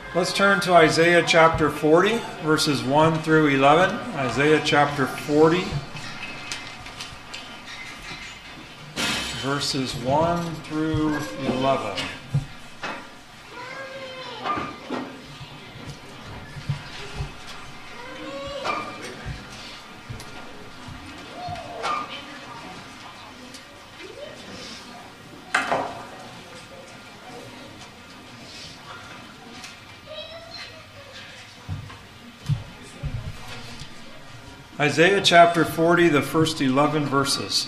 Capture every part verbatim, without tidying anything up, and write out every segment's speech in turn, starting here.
Let's turn to Isaiah chapter forty, verses one through eleven. Isaiah chapter forty, verses one through eleven. Isaiah chapter forty, the first eleven verses.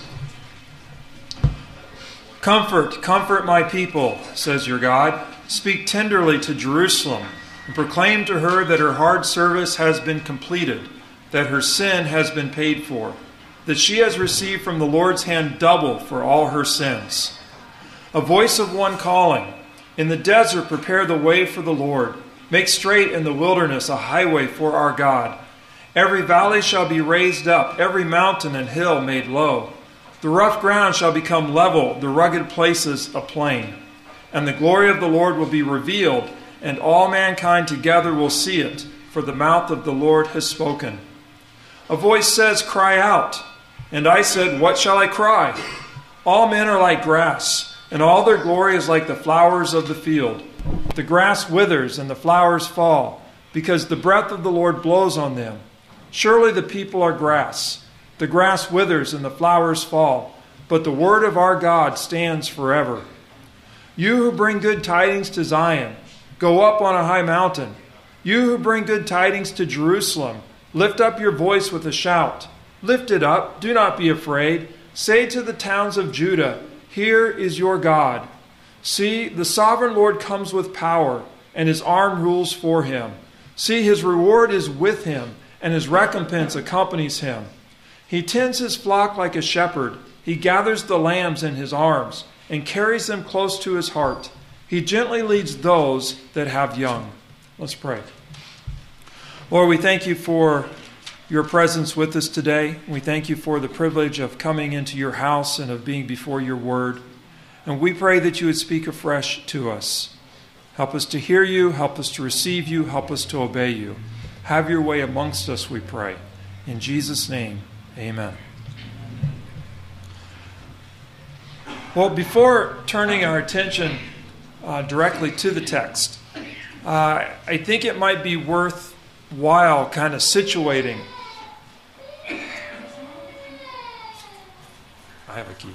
Comfort, comfort my people, says your God. Speak tenderly to Jerusalem, and proclaim to her that her hard service has been completed, that her sin has been paid for, that she has received from the Lord's hand double for all her sins. A voice of one calling, in the desert prepare the way for the Lord. Make straight in the wilderness a highway for our God. Every valley shall be raised up, every mountain and hill made low. The rough ground shall become level, the rugged places a plain. And the glory of the Lord will be revealed, and all mankind together will see it, for the mouth of the Lord has spoken. A voice says, cry out. And I said, what shall I cry? All men are like grass, and all their glory is like the flowers of the field. The grass withers and the flowers fall, because the breath of the Lord blows on them. Surely the people are grass. The grass withers and the flowers fall, but the word of our God stands forever. You who bring good tidings to Zion, go up on a high mountain. You who bring good tidings to Jerusalem, lift up your voice with a shout. Lift it up, do not be afraid. Say to the towns of Judah, here is your God. See, the sovereign Lord comes with power, and his arm rules for him. See, his reward is with him, and his recompense accompanies him. He tends his flock like a shepherd. He gathers the lambs in his arms and carries them close to his heart. He gently leads those that have young. Let's pray. Lord, we thank you for your presence with us today. We thank you for the privilege of coming into your house and of being before your word. And we pray that you would speak afresh to us. Help us to hear you. Help us to receive you. Help us to obey you. Have your way amongst us, we pray. In Jesus' name, amen. Well, before turning our attention uh, directly to the text, uh, I think it might be worthwhile kind of situating. I have a key.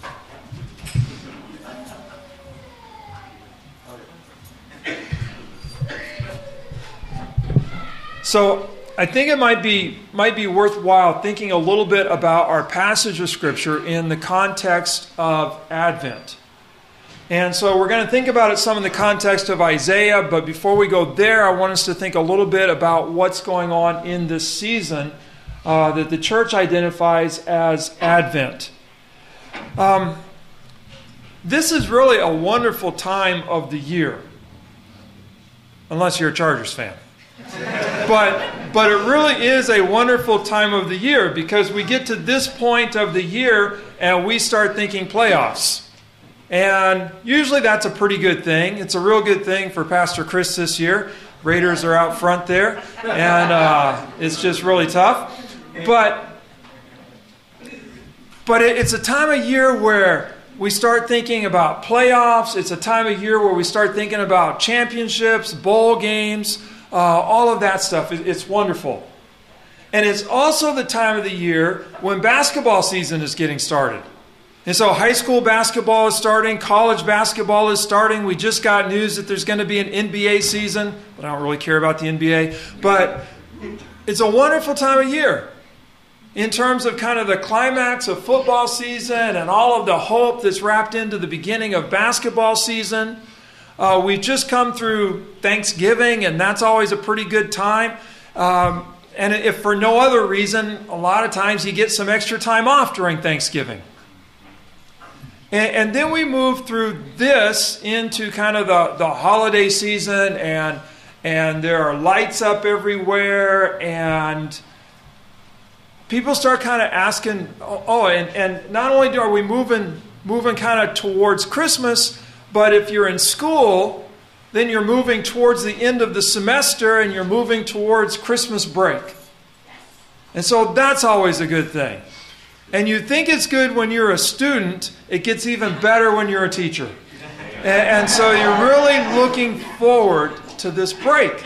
So I think it might be might be worthwhile thinking a little bit about our passage of Scripture in the context of Advent. And so we're going to think about it some in the context of Isaiah, but before we go there, I want us to think a little bit about what's going on in this season uh, that the church identifies as Advent. Um, this is really a wonderful time of the year, unless you're a Chargers fan. But but it really is a wonderful time of the year because we get to this point of the year and we start thinking playoffs. And usually that's a pretty good thing. It's a real good thing for Pastor Chris this year. Raiders are out front there, and uh, it's just really tough. But but it, it's a time of year where we start thinking about playoffs. It's a time of year where we start thinking about championships, bowl games, Uh, all of that stuff. It's wonderful. And it's also the time of the year when basketball season is getting started. And so high school basketball is starting, college basketball is starting. We just got news that there's going to be an N B A season, but I don't really care about the N B A. But it's a wonderful time of year in terms of kind of the climax of football season and all of the hope that's wrapped into the beginning of basketball season. Uh, we've just come through Thanksgiving, and that's always a pretty good time. Um, and if for no other reason, a lot of times you get some extra time off during Thanksgiving. And, and then we move through this into kind of the, the holiday season, and, and there are lights up everywhere, and people start kind of asking, oh, oh and, and not only are we moving, moving kind of towards Christmas, but if you're in school, then you're moving towards the end of the semester and you're moving towards Christmas break. And so that's always a good thing. And you think it's good when you're a student, it gets even better when you're a teacher. And, and so you're really looking forward to this break.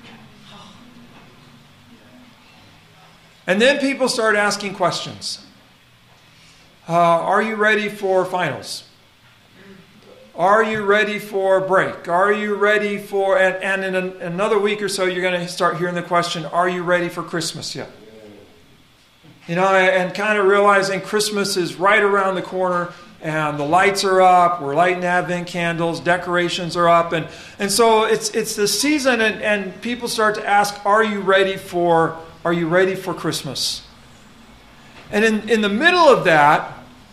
And then people start asking questions. Uh, are you ready for finals? Are you ready for break? Are you ready for, and, and in an, another week or so, you're going to start hearing the question, are you ready for Christmas yet? You know, and kind of realizing Christmas is right around the corner, and the lights are up, we're lighting Advent candles, decorations are up, and, and so it's it's the season, and, and people start to ask, are you ready for, are you ready for Christmas? And in, in the middle of that,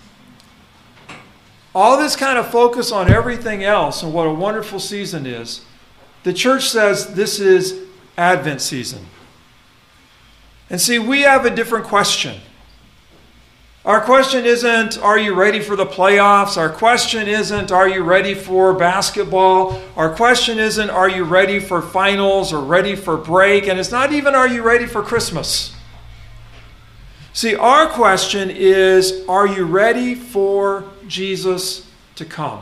all this kind of focus on everything else and what a wonderful season is, the church says this is Advent season. And see, we have a different question. Our question isn't, are you ready for the playoffs? Our question isn't, are you ready for basketball? Our question isn't, are you ready for finals or ready for break? And it's not even, are you ready for Christmas? See, our question is, are you ready for Jesus to come?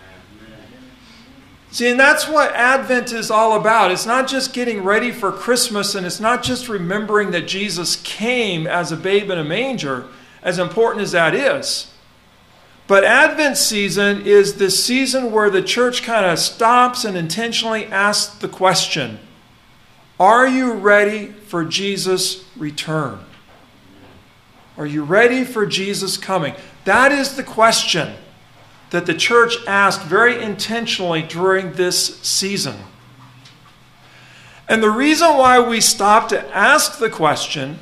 See, and that's what Advent is all about. It's not just getting ready for Christmas, and it's not just remembering that Jesus came as a babe in a manger, as important as that is. But Advent season is the season where the church kind of stops and intentionally asks the question, are you ready for Jesus' return? Are you ready for Jesus coming? That is the question that the church asked very intentionally during this season. And the reason why we stop to ask the question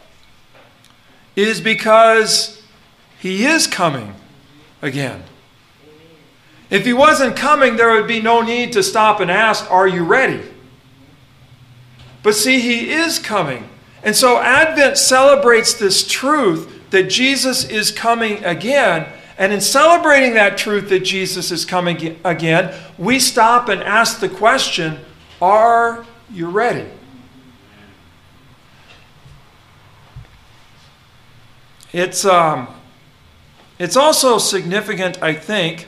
is because he is coming again. If he wasn't coming, there would be no need to stop and ask, are you ready? But see, he is coming. And so Advent celebrates this truth that Jesus is coming again. And in celebrating that truth that Jesus is coming again, we stop and ask the question, are you ready? It's, um, it's also significant, I think,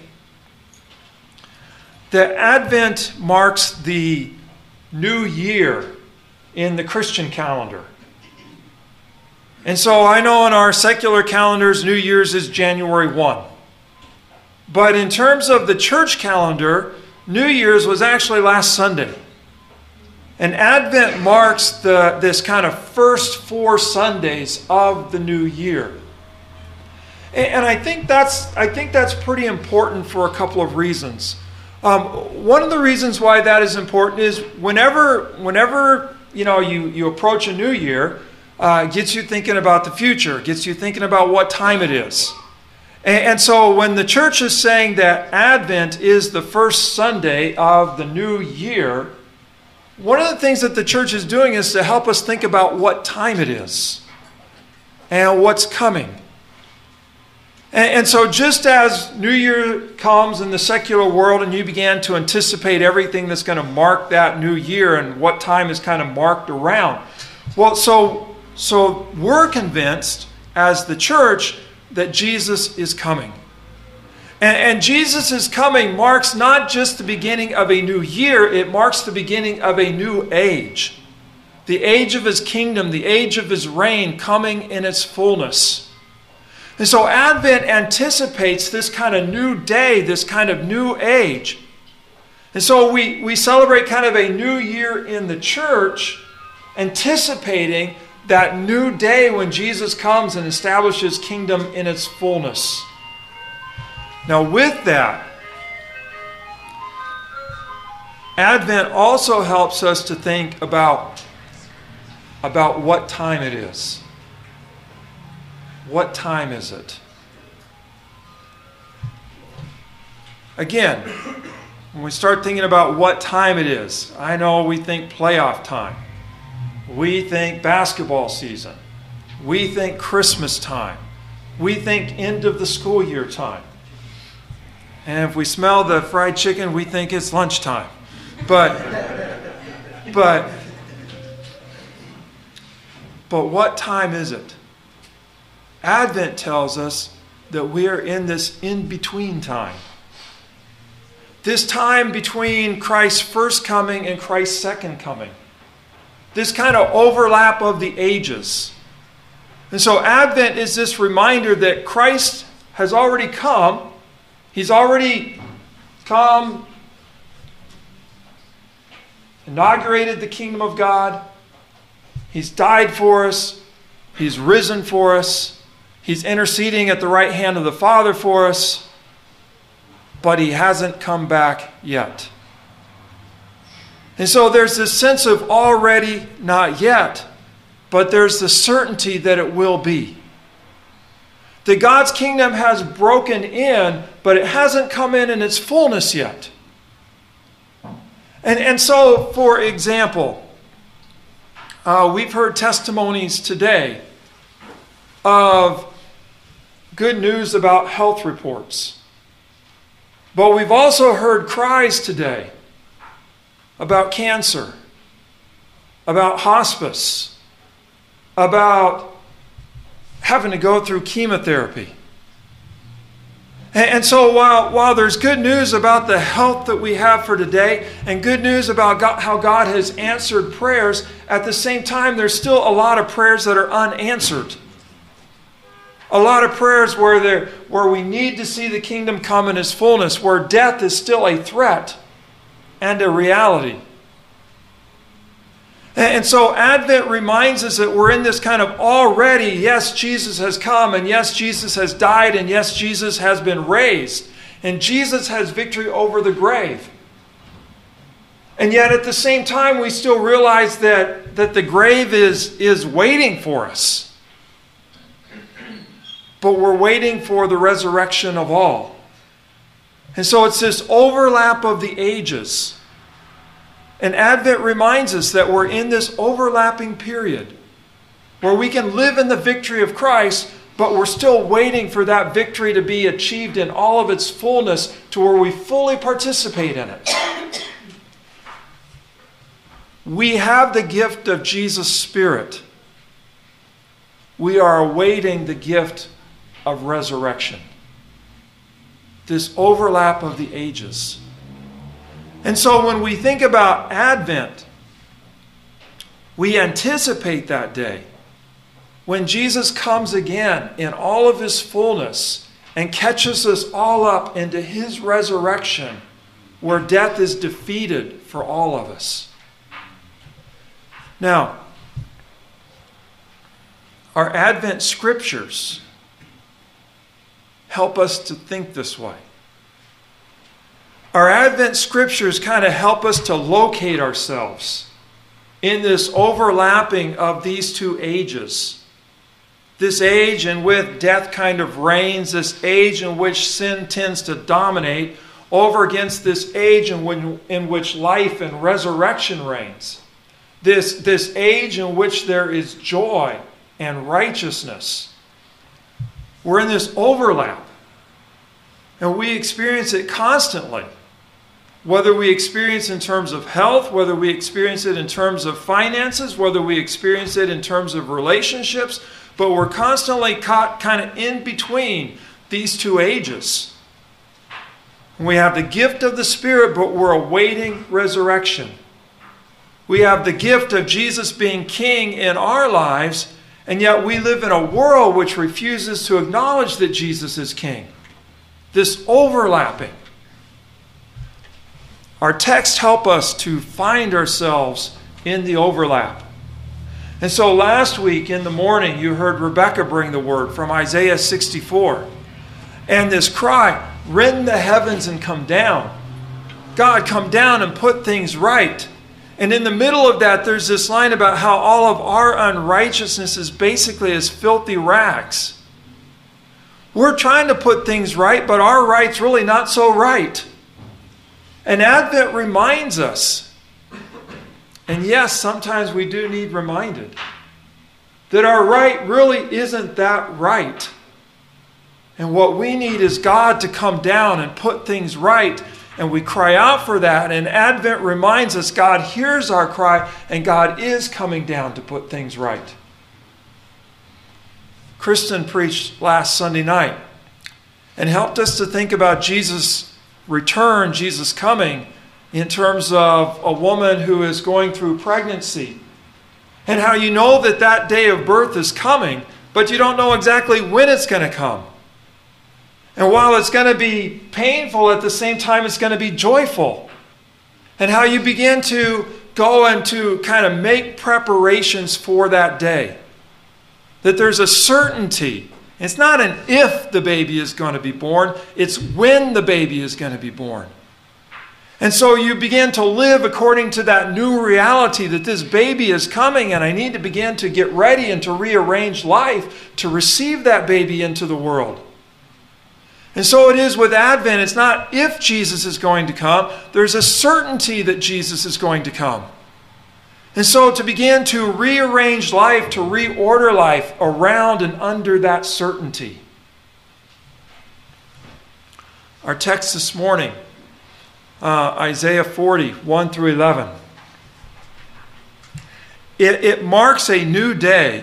that Advent marks the new year in the Christian calendar. And so I know in our secular calendars, New Year's is January first. But in terms of the church calendar, New Year's was actually last Sunday. And Advent marks the, this kind of first four Sundays of the new year. And, and I think that's I think that's pretty important for a couple of reasons. Um, one of the reasons why that is important is whenever whenever you know you, you approach a new year, Uh, gets you thinking about the future, gets you thinking about what time it is. And, and so when the church is saying that Advent is the first Sunday of the new year, one of the things that the church is doing is to help us think about what time it is and what's coming. And, and so just as New Year comes in the secular world and you began to anticipate everything that's going to mark that new year and what time is kind of marked around, well, so So we're convinced as the church that Jesus is coming. And, and Jesus' coming marks not just the beginning of a new year, it marks the beginning of a new age. The age of his kingdom, the age of his reign coming in its fullness. And so Advent anticipates this kind of new day, this kind of new age. And so we, we celebrate kind of a new year in the church, anticipating that new day when Jesus comes and establishes kingdom in its fullness. Now with that, Advent also helps us to think about, about what time it is. What time is it? Again, when we start thinking about what time it is, I know we think playoff time. We think basketball season. We think Christmas time. We think end of the school year time. And if we smell the fried chicken, we think it's lunchtime. But, but, but what time is it? Advent tells us that we are in this in-between time. This time between Christ's first coming and Christ's second coming. This kind of overlap of the ages. And so Advent is this reminder that Christ has already come. He's already come, inaugurated the kingdom of God. He's died for us. He's risen for us. He's interceding at the right hand of the Father for us. But he hasn't come back yet. And so there's this sense of already, not yet. But there's the certainty that it will be. That God's kingdom has broken in, but it hasn't come in in its fullness yet. And, and so, for example, uh, we've heard testimonies today of good news about health reports. But we've also heard cries today about cancer, about hospice, about having to go through chemotherapy. And, and so while, while there's good news about the health that we have for today, and good news about God, how God has answered prayers, at the same time there's still a lot of prayers that are unanswered. A lot of prayers where, there, where we need to see the kingdom come in its fullness, where death is still a threat and a reality. And so Advent reminds us that we're in this kind of already, yes, Jesus has come, and yes, Jesus has died, and yes, Jesus has been raised. And Jesus has victory over the grave. And yet at the same time, we still realize that, that the grave is, is waiting for us. But we're waiting for the resurrection of all. And so it's this overlap of the ages. And Advent reminds us that we're in this overlapping period where we can live in the victory of Christ, but we're still waiting for that victory to be achieved in all of its fullness to where we fully participate in it. We have the gift of Jesus' Spirit. We are awaiting the gift of resurrection. This overlap of the ages. And so when we think about Advent, we anticipate that day when Jesus comes again in all of his fullness and catches us all up into his resurrection, where death is defeated for all of us. Now, our Advent scriptures help us to think this way. Our Advent scriptures kind of help us to locate ourselves in this overlapping of these two ages. This age in which death kind of reigns, this age in which sin tends to dominate, over against this age in which, in which life and resurrection reigns. This, this age in which there is joy and righteousness. We're in this overlap. And we experience it constantly. Whether we experience it in terms of health, whether we experience it in terms of finances, whether we experience it in terms of relationships, but we're constantly caught kind of in between these two ages. We have the gift of the Spirit, but we're awaiting resurrection. We have the gift of Jesus being King in our lives, and yet we live in a world which refuses to acknowledge that Jesus is King. This overlapping. Our texts help us to find ourselves in the overlap. And so last week in the morning, you heard Rebecca bring the word from Isaiah sixty-four. And this cry, rend the heavens and come down. God, come down and put things right. And in the middle of that, there's this line about how all of our unrighteousness is basically as filthy rags. We're trying to put things right, but our right's really not so right. And Advent reminds us, and yes, sometimes we do need reminded, that our right really isn't that right. And what we need is God to come down and put things right And we cry out for that. And Advent reminds us God hears our cry and God is coming down to put things right. Kristen preached last Sunday night and helped us to think about Jesus' return, Jesus' coming, in terms of a woman who is going through pregnancy. And how you know that that day of birth is coming, but you don't know exactly when it's going to come. And while it's going to be painful, at the same time it's going to be joyful. And how you begin to go and to kind of make preparations for that day. That there's a certainty. It's not an if the baby is going to be born, it's when the baby is going to be born. And so you begin to live according to that new reality that this baby is coming and I need to begin to get ready and to rearrange life to receive that baby into the world. And so it is with Advent. It's not if Jesus is going to come. There's a certainty that Jesus is going to come. And so to begin to rearrange life, to reorder life around and under that certainty. Our text this morning, uh, Isaiah forty, one through eleven. It, it marks a new day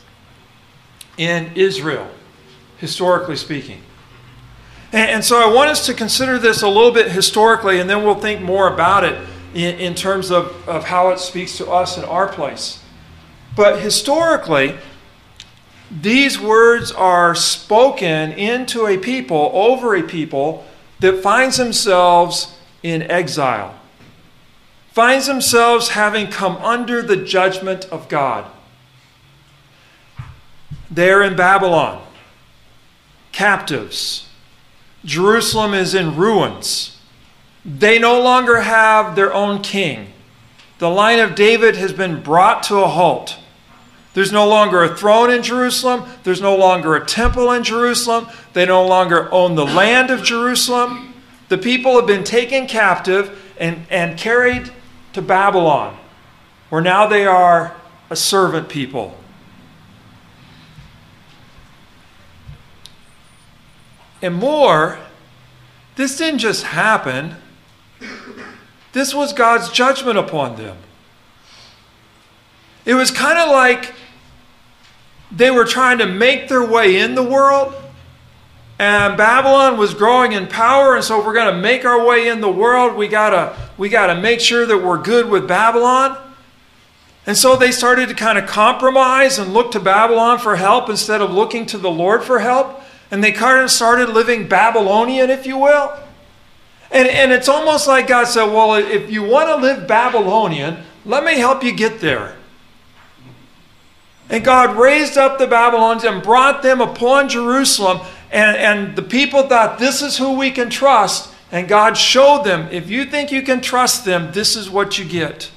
in Israel, historically speaking. And so I want us to consider this a little bit historically, and then we'll think more about it in, in terms of, of how it speaks to us in our place. But historically, these words are spoken into a people, over a people, that finds themselves in exile. Finds themselves having come under the judgment of God. They're in Babylon, captives. Jerusalem is in ruins. They no longer have their own king. The line of David has been brought to a halt. There's no longer a throne in Jerusalem. There's no longer a temple in Jerusalem. They no longer own the land of Jerusalem. The people have been taken captive and, and carried to Babylon, where now they are a servant people. And more, this didn't just happen. This was God's judgment upon them. It was kind of like they were trying to make their way in the world, and Babylon was growing in power, and so if we're going to make our way in the world, we gotta we gotta make sure that we're good with Babylon. And so they started to kind of compromise and look to Babylon for help instead of looking to the Lord for help. And they kind of started living Babylonian, if you will. And, and it's almost like God said, well, if you want to live Babylonian, let me help you get there. And God raised up the Babylonians and brought them upon Jerusalem. And, and the people thought, this is who we can trust. And God showed them, if you think you can trust them, this is what you get.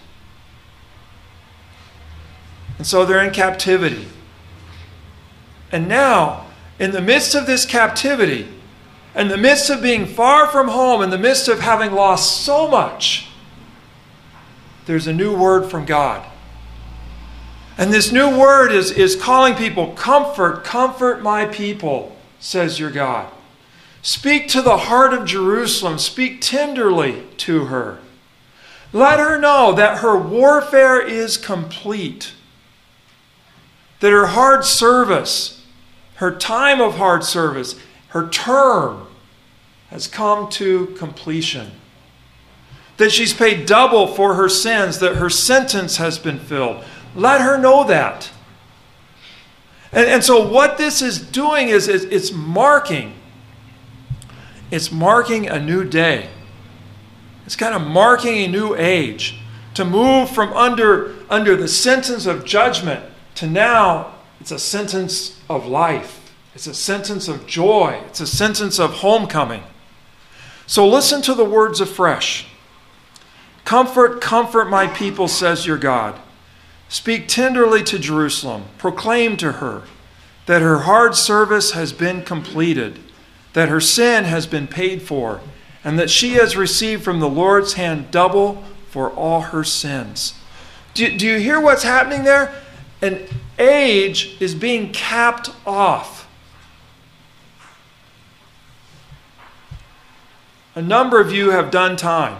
And so they're in captivity. And now, in the midst of this captivity, in the midst of being far from home, in the midst of having lost so much, there's a new word from God. And this new word is, is calling people, comfort, comfort my people, says your God. Speak to the heart of Jerusalem. Speak tenderly to her. Let her know that her warfare is complete. That her hard service, her time of hard service, her term has come to completion. That she's paid double for her sins, that her sentence has been filled. Let her know that. And, and so what this is doing is, is it's marking, it's marking a new day. It's kind of marking a new age. To move from under, under the sentence of judgment to now it's a sentence of life. It's a sentence of joy. It's a sentence of homecoming. So listen to the words afresh. Comfort, comfort my people, says your God. Speak tenderly to Jerusalem. Proclaim to her that her hard service has been completed, that her sin has been paid for, and that she has received from the Lord's hand double for all her sins. Do, do you hear what's happening there? An age is being capped off. a number of you have done time.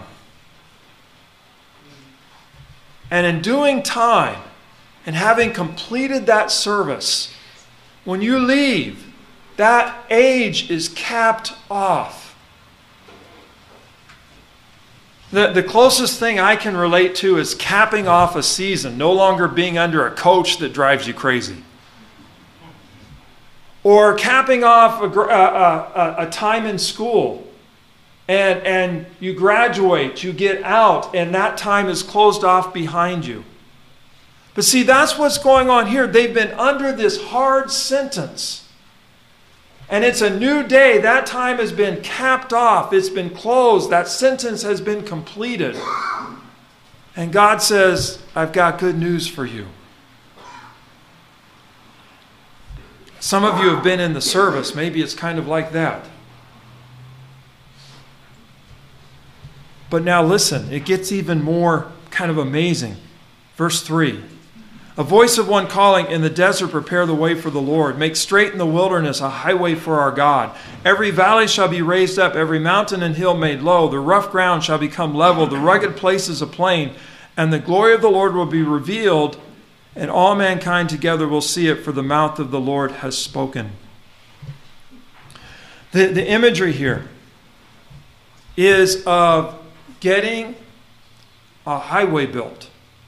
And in doing time and having completed that service, when you leave, that age is capped off. The, the closest thing I can relate to is capping off a season, no longer being under a coach that drives you crazy. Or capping off a, a, a, a time in school. And, and you graduate, you get out, and that time is closed off behind you. But see, that's what's going on here. They've been under this hard sentence. And it's a new day. That time has been capped off. It's been closed. That sentence has been completed. And God says, I've got good news for you. Some of you have been in the service. Maybe it's kind of like that. But now listen, it gets even more kind of amazing. Verse three. A voice of one calling, in the desert prepare the way for the Lord. Make straight in the wilderness a highway for our God. Every valley shall be raised up, every mountain and hill made low. The rough ground shall become level, the rugged places a plain. And the glory of the Lord will be revealed, and all mankind together will see it, for the mouth of the Lord has spoken. The, the imagery here is of getting a highway built.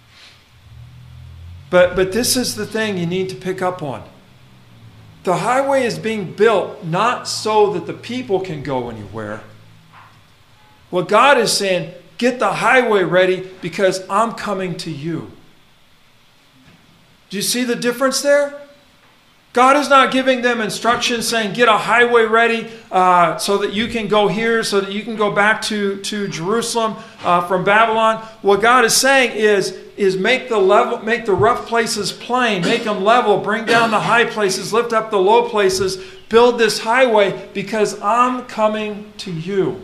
But, but this is the thing you need to pick up on. The highway is being built not so that the people can go anywhere. What God is saying, get the highway ready because I'm coming to you. Do you see the difference there? God is not giving them instructions saying, get a highway ready uh, so that you can go here, so that you can go back to, to Jerusalem uh, from Babylon. What God is saying is, is make the level, make the rough places plain, make them level, bring down the high places, lift up the low places, build this highway because I'm coming to you.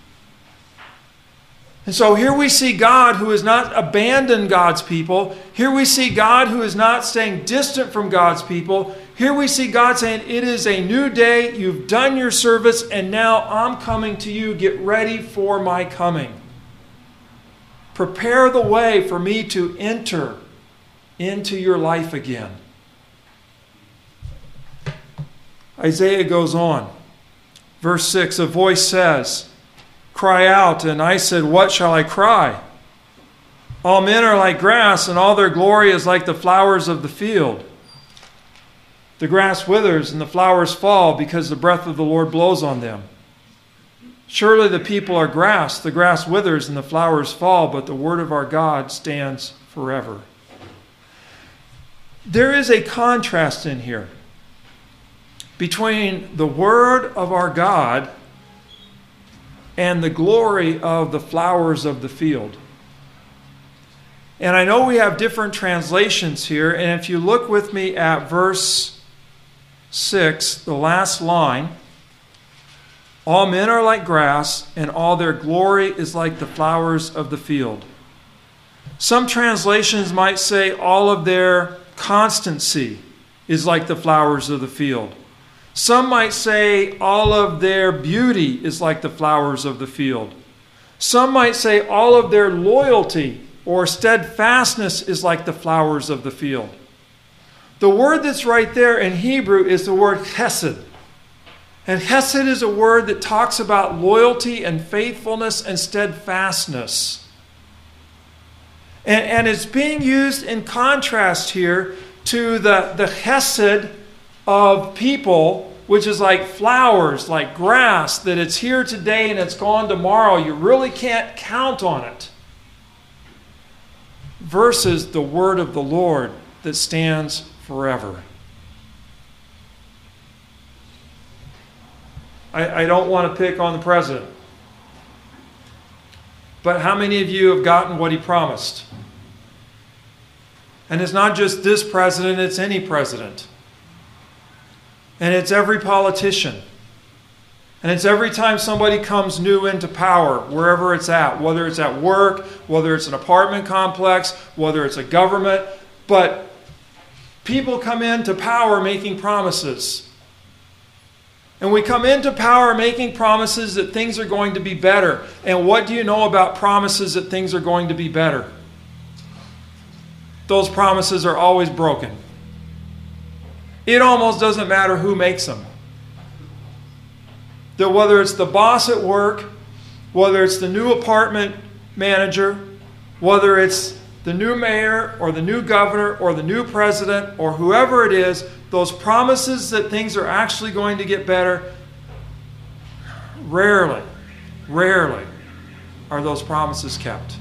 And so here we see God who has not abandoned God's people. Here we see God who is not staying distant from God's people. Here we see God saying, it is a new day, you've done your service, and now I'm coming to you. Get ready for my coming. Prepare the way for me to enter into your life again. Isaiah goes on. Verse six, a voice says, cry out. And I said, what shall I cry? All men are like grass, and all their glory is like the flowers of the field. The grass withers and the flowers fall because the breath of the Lord blows on them. Surely the people are grass, the grass withers and the flowers fall, but the word of our God stands forever. There is a contrast in here between the word of our God and the glory of the flowers of the field. And I know we have different translations here, and if you look with me at verse six, the last line, all men are like grass, and all their glory is like the flowers of the field. Some translations might say all of their constancy is like the flowers of the field. Some might say all of their beauty is like the flowers of the field. Some might say all of their loyalty or steadfastness is like the flowers of the field. The word that's right there in Hebrew is the word chesed. And chesed is a word that talks about loyalty and faithfulness and steadfastness. And, and it's being used in contrast here to the, the chesed of people, which is like flowers, like grass, that it's here today and it's gone tomorrow. You really can't count on it. Versus the word of the Lord that stands forever. I, I don't want to pick on the president. But how many of you have gotten what he promised? And it's not just this president, it's any president. And it's every politician. And it's every time somebody comes new into power, wherever it's at, whether it's at work, whether it's an apartment complex, whether it's a government. But people come into power making promises. And we come into power making promises that things are going to be better. And what do you know about promises that things are going to be better? Those promises are always broken. It almost doesn't matter who makes them. That whether it's the boss at work, whether it's the new apartment manager, whether it's the new mayor or the new governor or the new president or whoever it is, those promises that things are actually going to get better, rarely, rarely are those promises kept.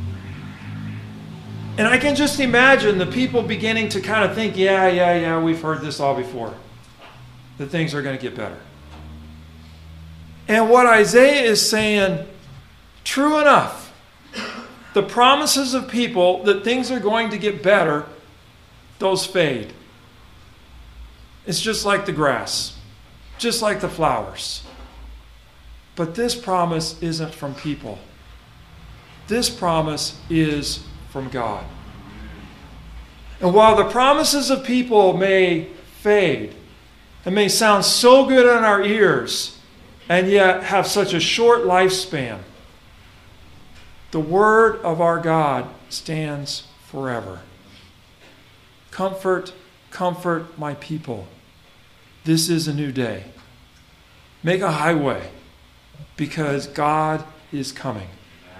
And I can just imagine the people beginning to kind of think, yeah, yeah, yeah, we've heard this all before, that things are going to get better. And what Isaiah is saying, true enough, the promises of people that things are going to get better, those fade. It's just like the grass, just like the flowers. But this promise isn't from people. This promise is from God. And while the promises of people may fade and may sound so good in our ears and yet have such a short lifespan, the word of our God stands forever. Comfort, comfort my people. This is a new day. Make a highway because God is coming.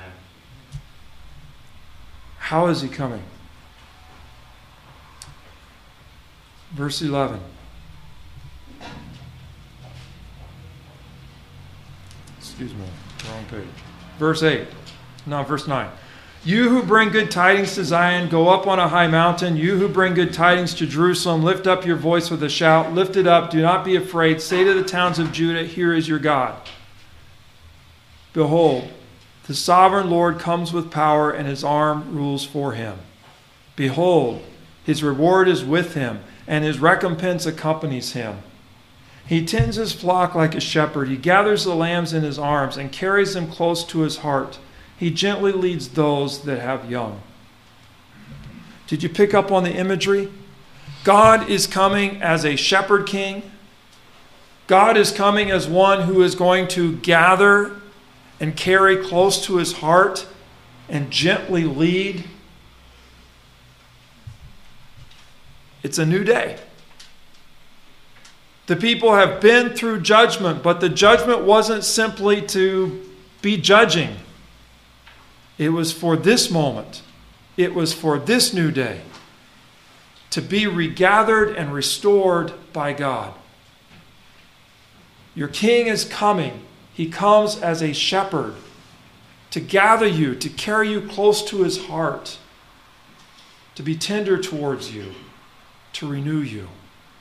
How is he coming? Verse eleven. Excuse me, wrong page. Verse eight. No, verse nine. You who bring good tidings to Zion, go up on a high mountain. You who bring good tidings to Jerusalem, lift up your voice with a shout. Lift it up, do not be afraid. Say to the towns of Judah, here is your God. Behold, the sovereign Lord comes with power, and his arm rules for him. Behold, his reward is with him, and his recompense accompanies him. He tends his flock like a shepherd. He gathers the lambs in his arms and carries them close to his heart. He gently leads those that have young. Did you pick up on the imagery? God is coming as a shepherd king. God is coming as one who is going to gather and carry close to his heart and gently lead. It's a new day. The people have been through judgment, but the judgment wasn't simply to be judging. It was for this moment. It was for this new day to be regathered and restored by God. Your king is coming. He comes as a shepherd to gather you, to carry you close to his heart, to be tender towards you, to renew you.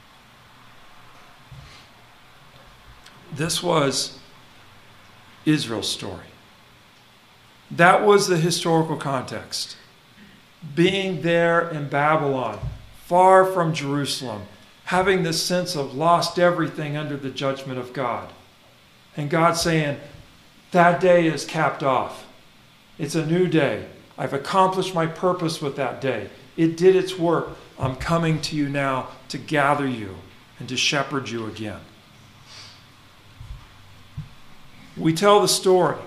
This was Israel's story. That was the historical context. Being there in Babylon, far from Jerusalem, having this sense of lost everything under the judgment of God. And God saying, that day is capped off. It's a new day. I've accomplished my purpose with that day. It did its work. I'm coming to you now to gather you and to shepherd you again. We tell the story,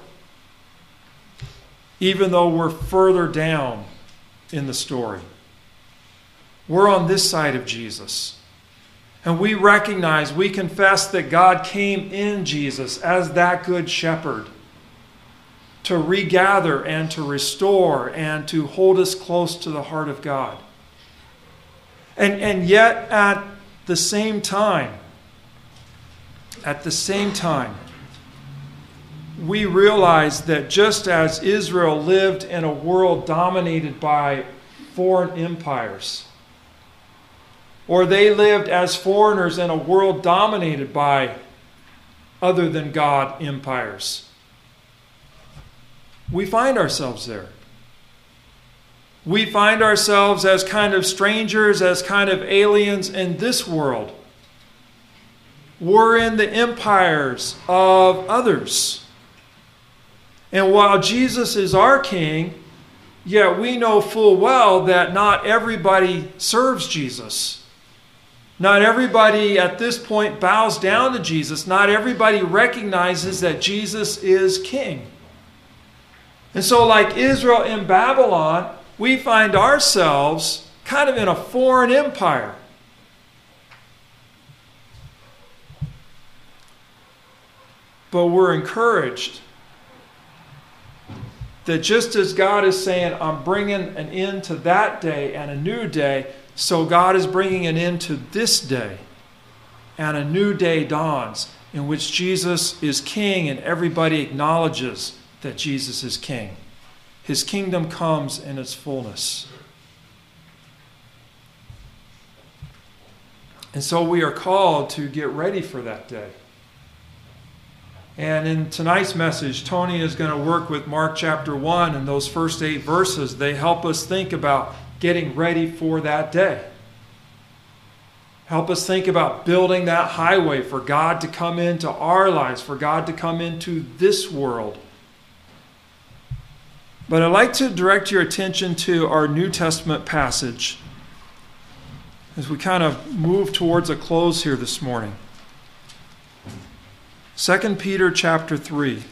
even though we're further down in the story. We're on this side of Jesus. And we recognize, we confess that God came in Jesus as that good shepherd to regather and to restore and to hold us close to the heart of God. And, and yet at the same time, at the same time, we realize that just as Israel lived in a world dominated by foreign empires, or they lived as foreigners in a world dominated by other than God empires, we find ourselves there. We find ourselves as kind of strangers, as kind of aliens in this world. We're in the empires of others. And while Jesus is our king, yet we know full well that not everybody serves Jesus. Not everybody at this point bows down to Jesus. Not everybody recognizes that Jesus is king. And so, like Israel in Babylon, we find ourselves kind of in a foreign empire. But we're encouraged that just as God is saying, I'm bringing an end to that day and a new day, so God is bringing an end to this day, and a new day dawns in which Jesus is king and everybody acknowledges that Jesus is king. His kingdom comes in its fullness. And so we are called to get ready for that day. And in tonight's message, Tony is going to work with Mark chapter one and those first eight verses. They help us think about getting ready for that day. Help us think about building that highway for God to come into our lives, for God to come into this world. But I'd like to direct your attention to our New Testament passage as we kind of move towards a close here this morning. Second Peter chapter three.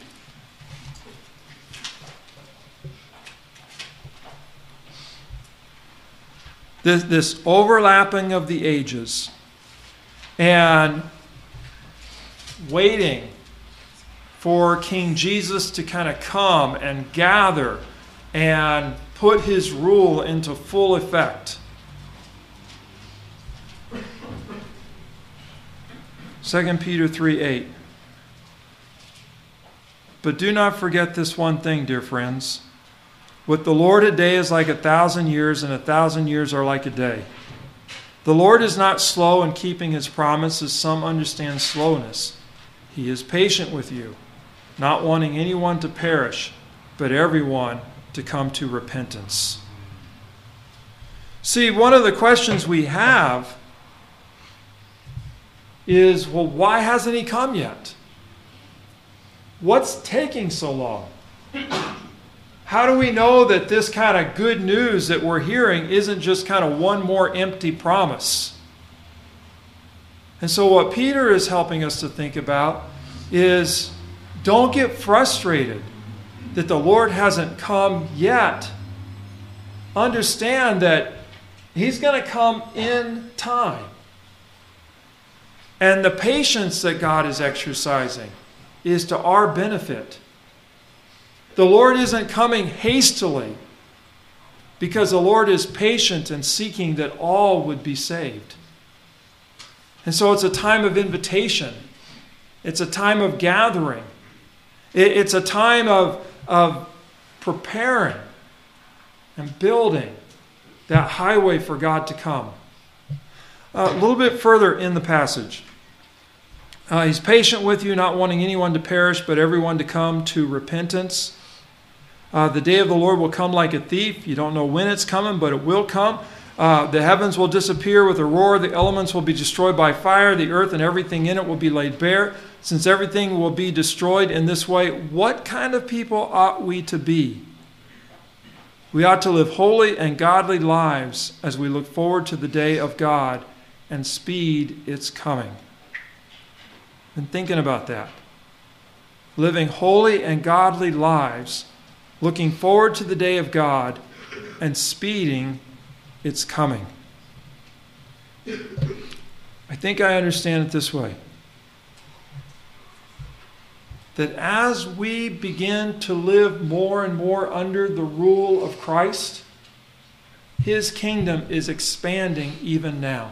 This, this overlapping of the ages and waiting for King Jesus to kind of come and gather and put his rule into full effect. Second Peter three eight. But do not forget this one thing, dear friends. With the Lord, a day is like a thousand years, and a thousand years are like a day. The Lord is not slow in keeping his promise, as some understand slowness. He is patient with you, not wanting anyone to perish, but everyone to come to repentance. See, one of the questions we have is, well, why hasn't he come yet? What's taking so long? How do we know that this kind of good news that we're hearing isn't just kind of one more empty promise? And so what Peter is helping us to think about is, don't get frustrated that the Lord hasn't come yet. Understand that he's going to come in time. And the patience that God is exercising is to our benefit. The Lord isn't coming hastily, because the Lord is patient and seeking that all would be saved. And so it's a time of invitation. It's a time of gathering. It's a time of, of preparing and building that highway for God to come. Uh, a little bit further in the passage. Uh, he's patient with you, not wanting anyone to perish, but everyone to come to repentance. Uh, the day of the Lord will come like a thief. You don't know when it's coming, but it will come. Uh, the heavens will disappear with a roar. The elements will be destroyed by fire. The earth and everything in it will be laid bare. Since everything will be destroyed in this way, what kind of people ought we to be? We ought to live holy and godly lives as we look forward to the day of God and speed its coming. Been thinking about that. Living holy and godly lives, looking forward to the day of God and speeding its coming. I think I understand it this way. That as we begin to live more and more under the rule of Christ, his kingdom is expanding even now.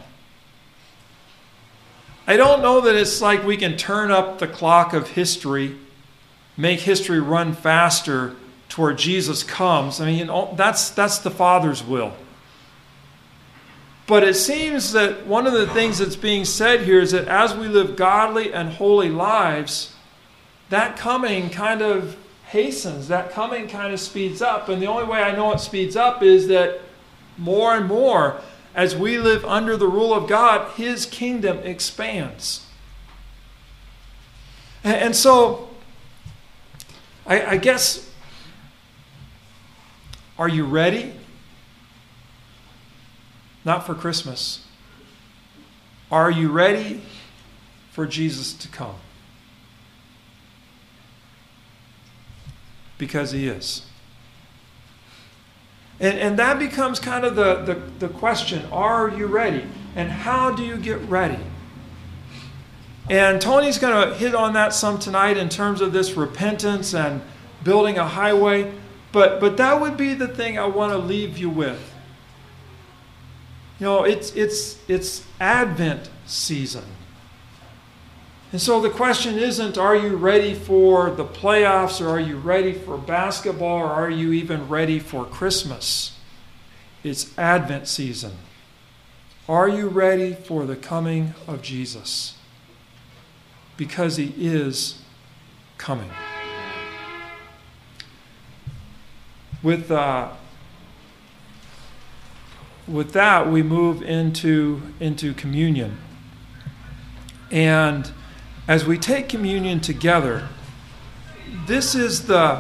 I don't know that it's like we can turn up the clock of history, make history run faster to where Jesus comes. I mean, you know, that's, that's the Father's will. But it seems that one of the things that's being said here is that as we live godly and holy lives, that coming kind of hastens, that coming kind of speeds up. And the only way I know it speeds up is that more and more, as we live under the rule of God, his kingdom expands. And, and so, I, I guess, are you ready? Not for Christmas. Are you ready for Jesus to come? Because he is. And, and that becomes kind of the, the, the question, are you ready? And how do you get ready? And Tony's going to hit on that some tonight in terms of this repentance and building a highway. But, but that would be the thing I want to leave you with. You know, it's, it's, it's Advent season. And so the question isn't, are you ready for the playoffs, or are you ready for basketball, or are you even ready for Christmas? It's Advent season. Are you ready for the coming of Jesus? Because he is coming. With, uh, with that, we move into, into communion. And as we take communion together, this is the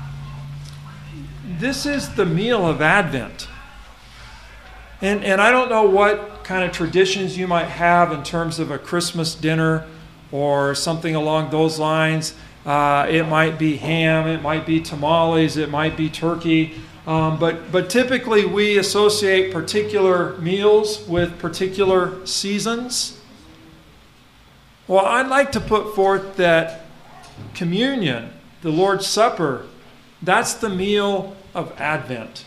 this is the meal of Advent. And and I don't know what kind of traditions you might have in terms of a Christmas dinner or something along those lines. Uh, it might be ham, it might be tamales, it might be turkey. Um, but but typically we associate particular meals with particular seasons. Well, I'd like to put forth that communion, the Lord's Supper, that's the meal of Advent.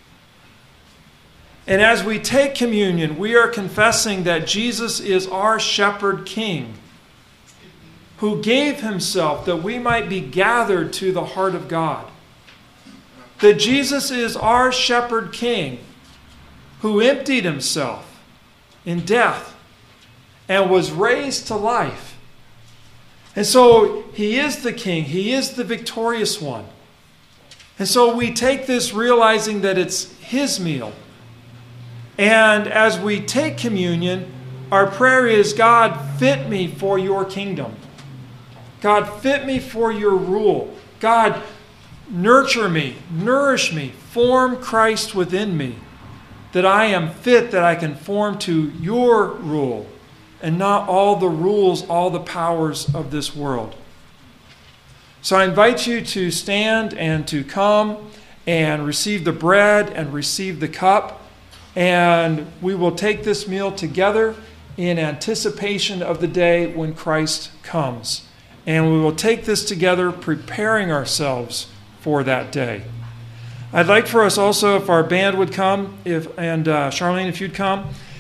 And as we take communion, we are confessing that Jesus is our shepherd king, who gave himself that we might be gathered to the heart of God. That Jesus is our shepherd king, who emptied himself in death and was raised to life. And so he is the king. He is the victorious one. And so we take this realizing that it's his meal. And as we take communion, our prayer is, God, fit me for your kingdom. God, fit me for your rule. God, nurture me, nourish me, form Christ within me, that I am fit, that I can form to your rule, and not all the rules, all the powers of this world. So I invite you to stand and to come and receive the bread and receive the cup. And we will take this meal together in anticipation of the day when Christ comes. And we will take this together preparing ourselves for that day. I'd like for us also, if our band would come, if and uh, Charlene, if you'd come.